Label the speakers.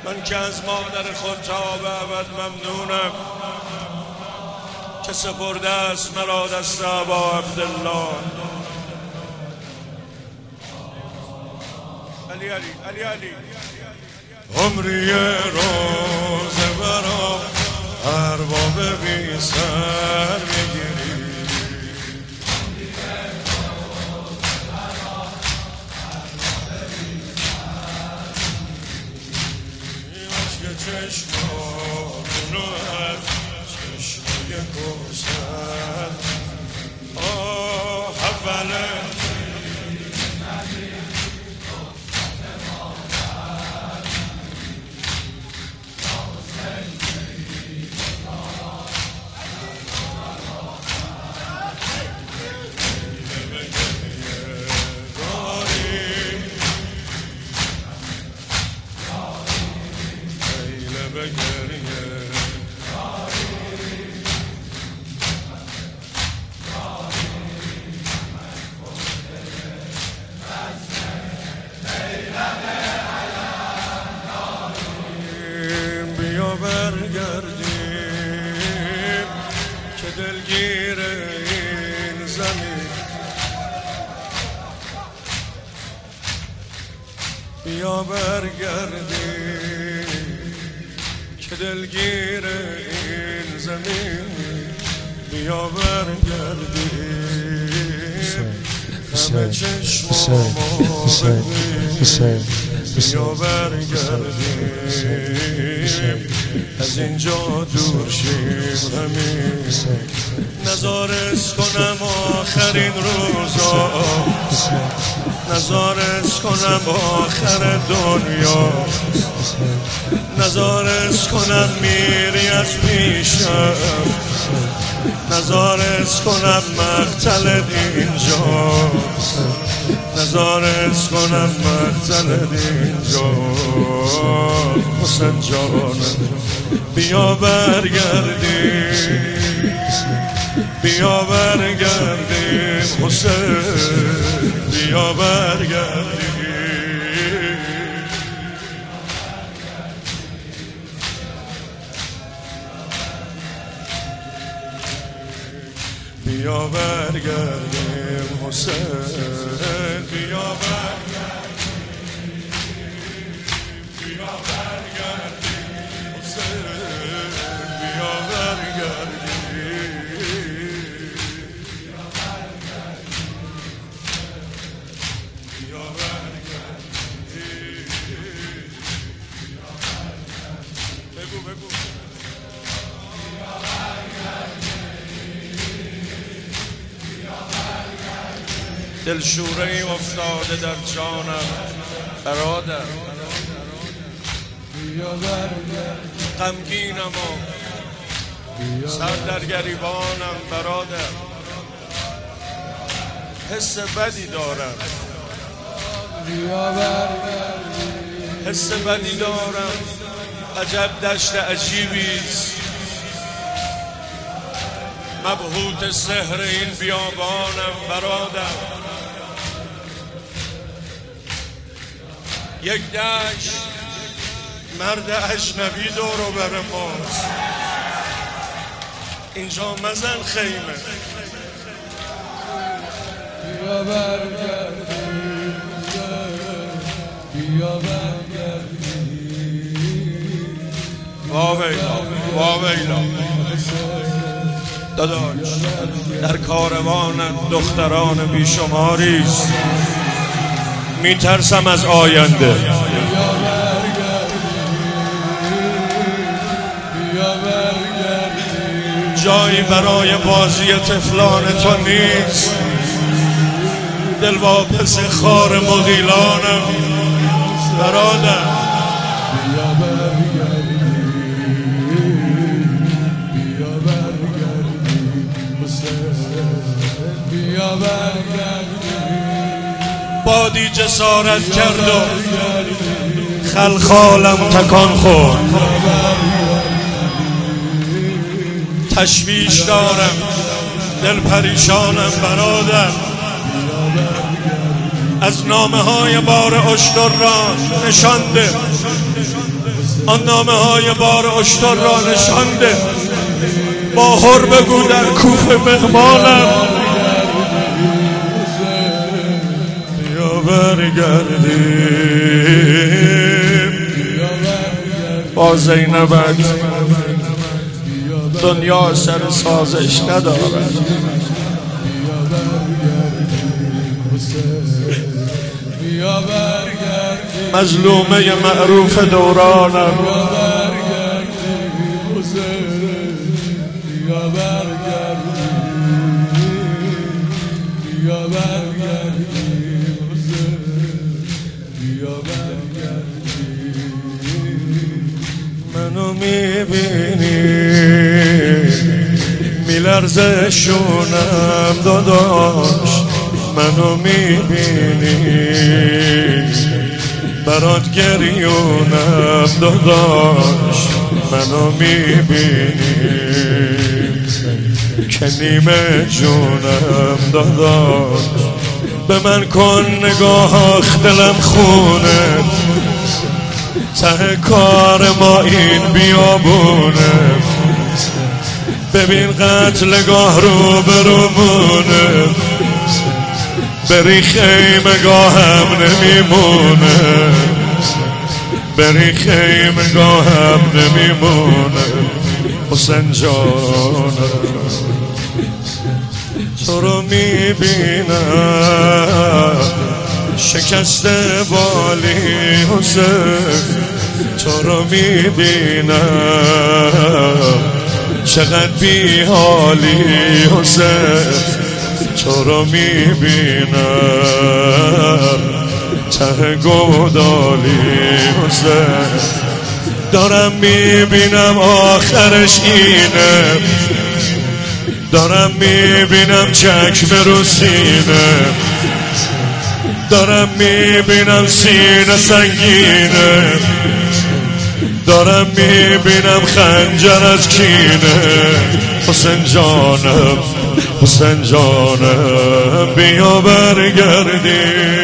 Speaker 1: من که از مادر خود تا به ابد ممنونم که سپرده است مرا دست ابا عبدالله. علی عمری روز برا ارباب بی سر میگیری، چشمانو از چشمای کوثر اوله برگردیم که دلگیر این زمین، بیا برگردیم که دلگیر این زمین، بیا برگردیم همه چشمامو ببین، بیا برگردیم از اینجا دور شیم همین، نظارت کنم آخرین روزا، نظارت کنم آخر دنیا، نظارت کنم میری از پیشم، نظارت کنم مقتل اینجا، نظارت کنم مقتل اینجا. حسین جان بیا برگردیم، بیا برگردیم حسین، بیا برگردیم، بیا برگردیم حسین، بیا برگردیم، بیا برگردیم حسین، بیا برگردیم، بیا برگردیم، بگو دلشوره‌ای افتاده در جانم برادر، غمگینم و سر در گریبانم برادر، حس بدی دارم، حس بدی دارم، عجب دشت عجیبیست، مبهوت سحر این بیابانم برادر، یک دشت مرد اجنبی دور و بر ماست، اینجا مزن خیمه، بیا برگردیم، بیا برگردیم، واویلا داداش در کاروانت دختران بیشماریست، میترسم از آینده، جایی برای بازی طفلان تو نیست، دلواپس خار مغیلانم برادر، بادی جسارت کرد و خلخالم تکان خورد، تشویش دارم، دل پریشانم برادر، از نامه های بار اشتر را نشانده، آن نامه های بار اشتر را نشانده. ماهر بگو در کوفه مهمانم بیا برگردیم با زینبت دنیا سر سازش ندارد. مظلومه معروف دورانم منو میبینی میلرزه شونم داداش، منو میبینی برات گریونم داداش، منو میبینی که نیمه جونم داداش. به من کن نگاه دلم خونه، ته کار ما این بیابونه. ببین قتلگاه رو برومونه، بری خیمگاه هم نمیمونه، بری خیمگاه هم نمیمونه. حسین جانم تو رو میبینم شکسته بالی حسین، تو رو میبینم چقدر بی حالی حسین، تو رو میبینم ته گودالی حسین. دارم میبینم آخرش اینه، دارم میبینم چکمه رو سینه، دارم میبینم سینه سنگینه، دارم میبینم خنجر از کینه. حسین جانم حسین جانم بیا برگردی